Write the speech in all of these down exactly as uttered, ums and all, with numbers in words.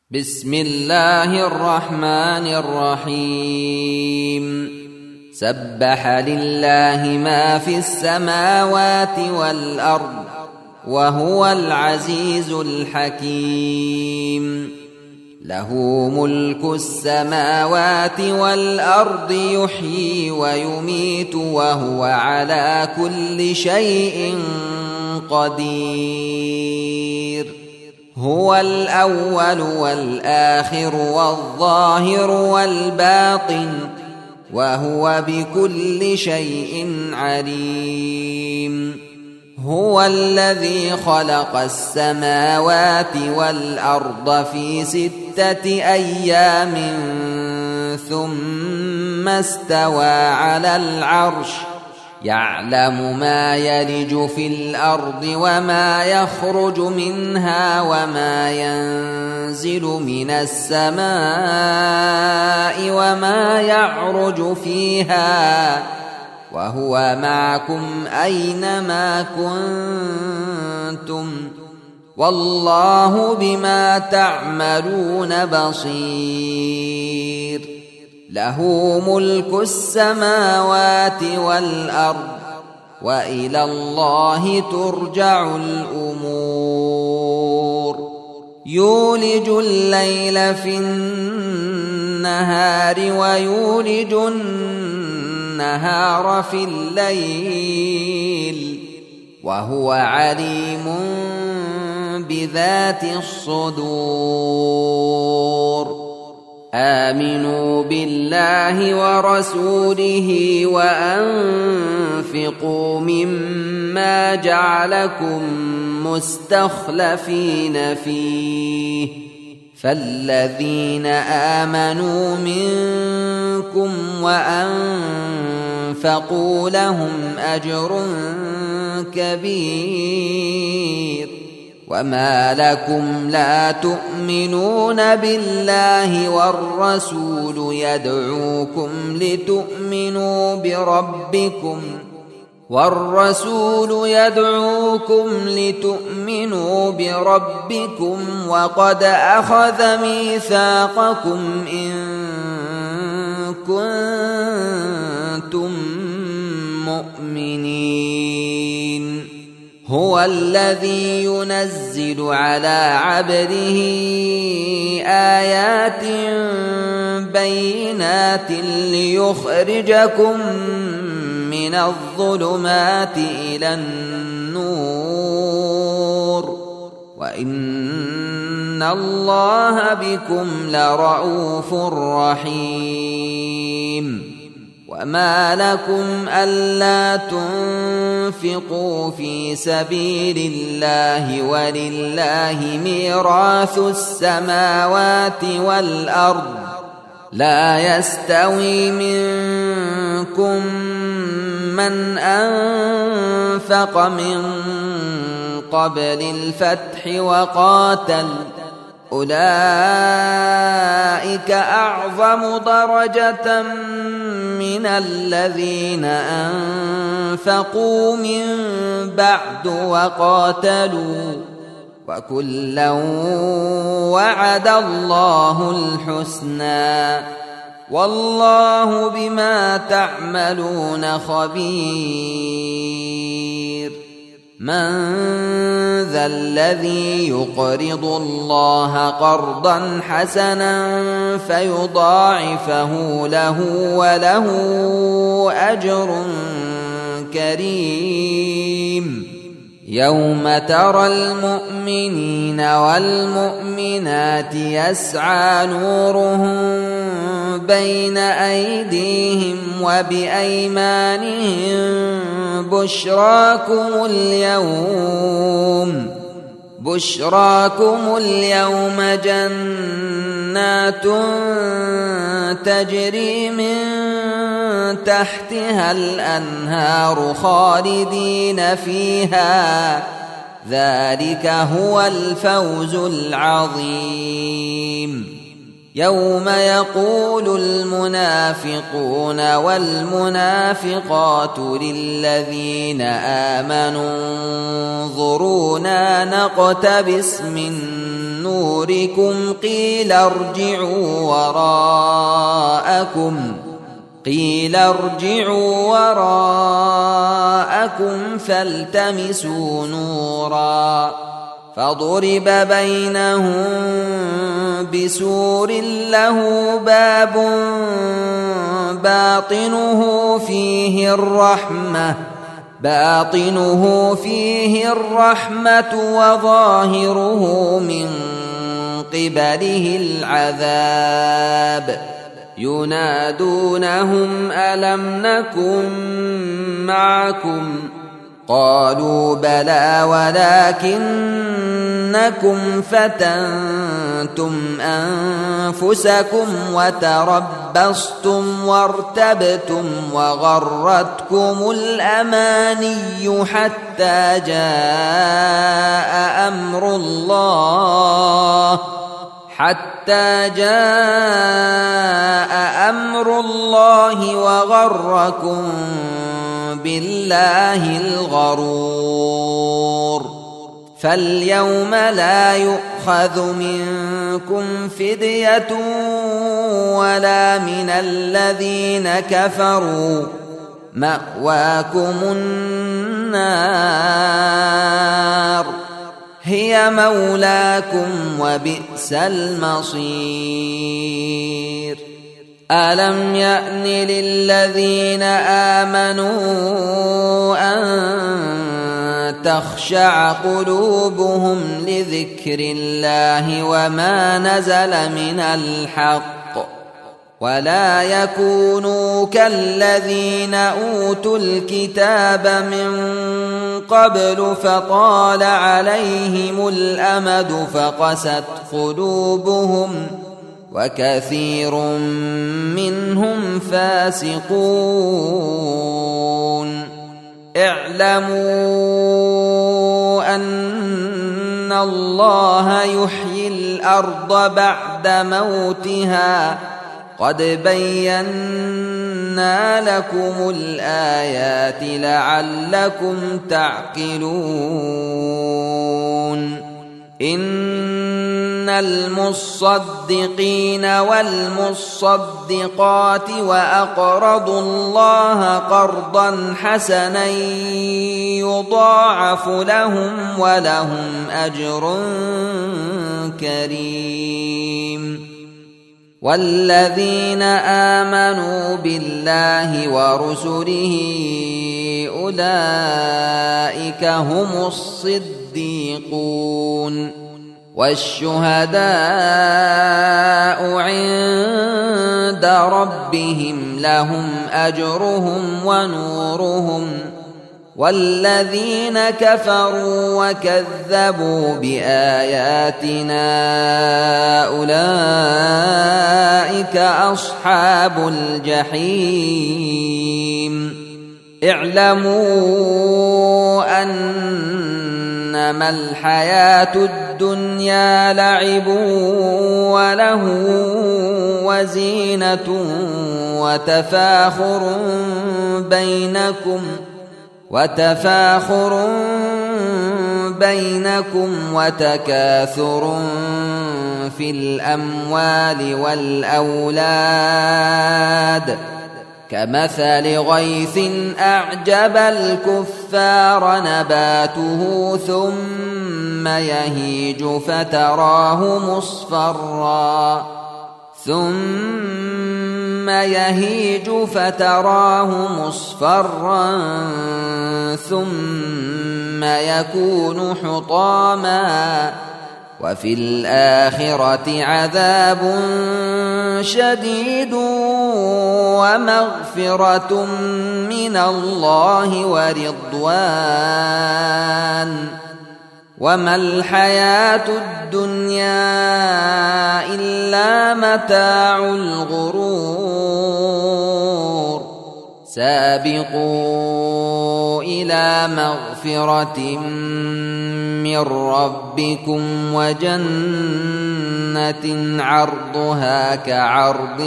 بسم الله الرحمن الرحيم سبح لله ما في السماوات والأرض وهو العزيز الحكيم له ملك السماوات والأرض يحيي ويميت وهو على كل شيء قدير هو الأول والآخر والظاهر والباطن وهو بكل شيء عليم هو الذي خلق السماوات والأرض في ستة أيام ثم استوى على العرش يعلم ما يلج في الأرض وما يخرج منها وما ينزل من السماء وما يعرج فيها وهو معكم أينما كنتم والله بما تعملون بصير له ملك السماوات والأرض وإلى الله ترجع الأمور يولج الليل في النهار ويولج النهار في الليل وهو عليم بذات الصدور آمنوا بالله ورسوله وأنفقوا مما جعلكم مستخلفين فيه فالذين آمنوا منكم وأنفقوا لهم أجر كبير وما لكم لا تؤمنون بالله والرسول يدعوكم لتؤمنوا بربكم والرسول يدعوكم لتؤمنوا بربكم وقد أخذ ميثاقكم إن كنتم مؤمنين هو الذي ينزل على عبده آيات بينات ليخرجكم من الظلمات إلى النور وإن الله بكم لرءوف رحيم وما لكم ألا تنفقوا في سبيل الله ولله ميراث السماوات والأرض لا يستوي منكم من أنفق من قبل الفتح وقاتل أولئك أعظم درجة من الذين أنفقوا من بعد وقاتلوا وكلا وعد الله الحسنى والله بما تعملون خبير من ذا الذي يقرض الله قرضا حسنا فيضاعفه له وله أجر كريم يوم ترى المؤمنين والمؤمنات يسعى نورهم بين أيديهم وبأيمانهم بشراكم اليوم بشراكم اليوم جنات تجري من تحتها الأنهار خالدين فيها ذلك هو الفوز العظيم يوم يقول المنافقون والمنافقات للذين آمنوا انظرونا نقتبس من نوركم قيل ارجعوا وراءكم قيل ارجعوا وراءكم فالتمسوا نورا فضرب بينهم بسور له باب باطنه فيه الرحمة باطنه فيه الرحمة وظاهره من قبله العذاب ينادونهم ألم نكن معكم قالوا بلى ولكنكم فتنتم أنفسكم وتربصتم وارتبتم وغرتكم الأماني حتى جاء أمر الله حتى جاء أمر الله وغركم بالله الغرور فاليوم لا يؤخذ منكم فدية ولا من الذين كفروا مأواكم النار هي مولاكم وبئس المصير ألم يأن للذين آمنوا أن تخشع قلوبهم لذكر الله وما نزل من الحق ولا يكونوا كالذين أوتوا الكتاب من قبل فطال عليهم الأمد فقست قلوبهم وكثير منهم فاسقون اعلموا أن الله يحيي الأرض بعد موتها قد بينا لكم الآيات لعلكم تعقلون إن المصدقين والمصدقات وأقرضوا الله قرضا حسنا يضاعف لهم ولهم أجر كريم والذين آمنوا بالله ورسله أولئك هم الصديقون والشهداء عند ربهم لهم أجرهم ونورهم والذين كفروا وكذبوا بآياتنا أولئك أصحاب الجحيم اعلموا أنما الحياة الدنيا لعب وله وزينة وتفاخر بينكم وتفاخر بينكم وتكاثر في الأموال والأولاد كمثل غيث أعجب الكفار نباته ثم يهيج فتراه مصفرا ثم يهيج فتراه مصفرا ثم يكون حطاما وفي الآخرة عذاب شديد ومغفرة من الله ورضوان وما الحياة الدنيا إلا متاع الغرور سابقوا إلى مغفرة من ربكم وجنة عرضها كعرض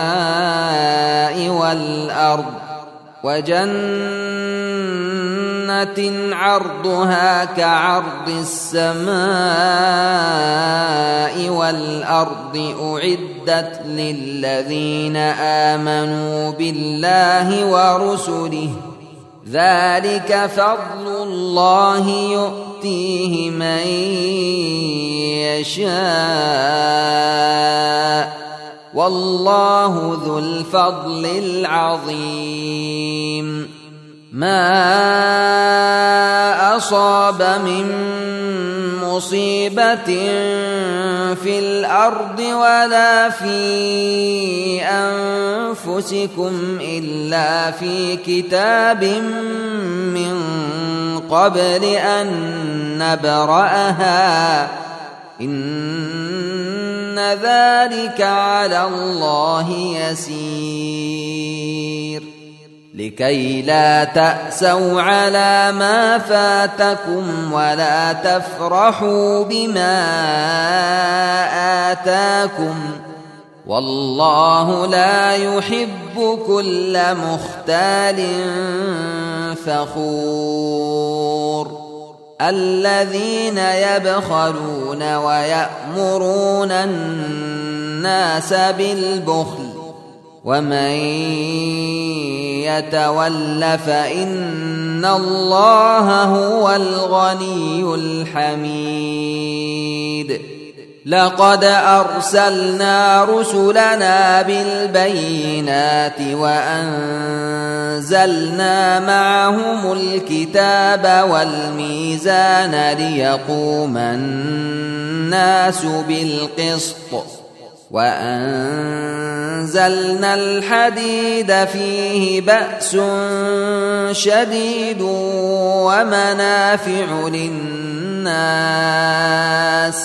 السماء والأرض وجنة عرضها كعرض السماء والأرض أعدت للذين آمنوا بالله ورسله ذلك فضل الله يؤتيه من يشاء والله ذو الفضل العظيم. ما أصاب من مصيبة في الأرض ولا في أنفسكم إلا في كتاب من قبل أن نبرأها إن ذلك على الله يسير. لكي لا تأسوا على ما فاتكم ولا تفرحوا بما آتاكم والله لا يحب كل مختال فخور. الذين يبخلون ويأمرون الناس بالبخل ومن يتول فإن الله هو الغني الحميد. لقد أرسلنا رسلنا بالبينات وأنزلنا معهم الكتاب والميزان ليقوم الناس بالقسط وأنزلنا الحديد فيه بأس شديد ومنافع للناس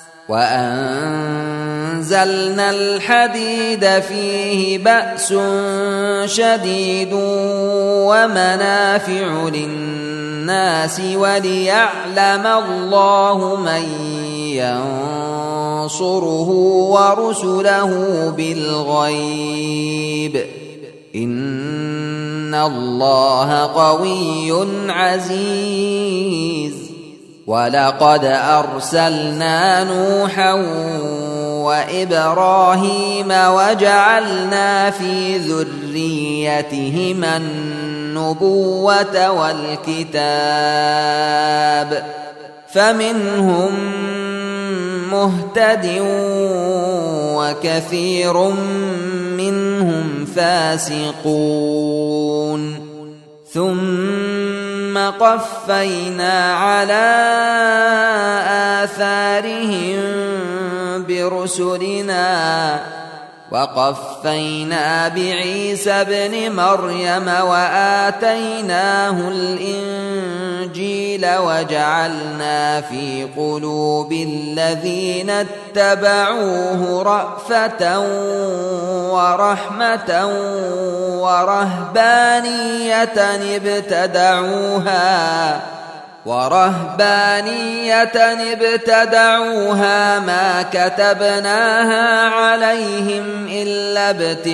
وأنزلنا الحديد فيه بأس شديد ومنافع للناس وليعلم الله من ينصره ورسله بالغيب إن الله قوي عزيز. ولقد أرسلنا نوحا وإبراهيم وجعلنا في ذريتهما النبوة والكتاب فمنهم مهتد وكثير منهم فاسقون. ثم قفينا على آثارهم برسلنا وقفينا بعيسى ابن مريم وآتيناه الإنجيل وجعلنا في قلوب الذين اتبعوه رأفة ورحمة ورهبانية ابتدعوها ورهبانية ابتدعوها ما كتبناها عليهم إلا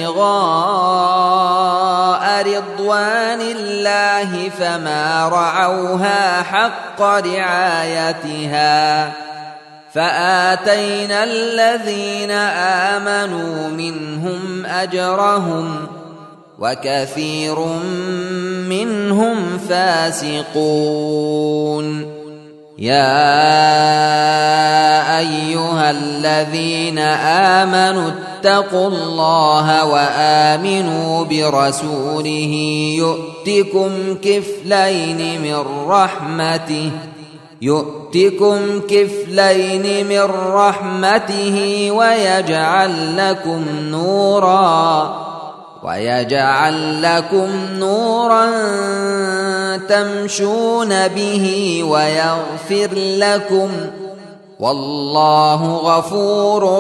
ابتغاء رضوان الله فما رعوها حق رعايتها فآتينا الذين آمنوا منهم أجرهم وكثير منهم فاسقون. يا أيها الذين آمنوا اتقوا الله وآمنوا برسوله يؤتكم كفلين من رحمته يؤتكم كفلين من رحمته ويجعل لكم نورا ويجعل لكم نورا تمشون به ويغفر لكم والله غفور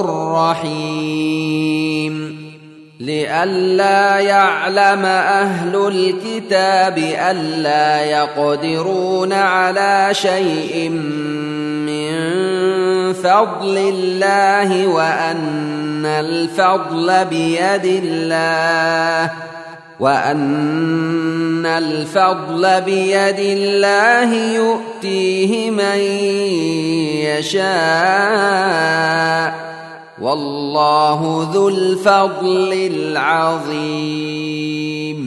رحيم. لئلا يعلم أهل الكتاب ألا يقدرون على شيء من فضل الله وأن الفضل بيد الله وأن الفضل بيد الله يؤتيه من يشاء والله ذو الفضل العظيم.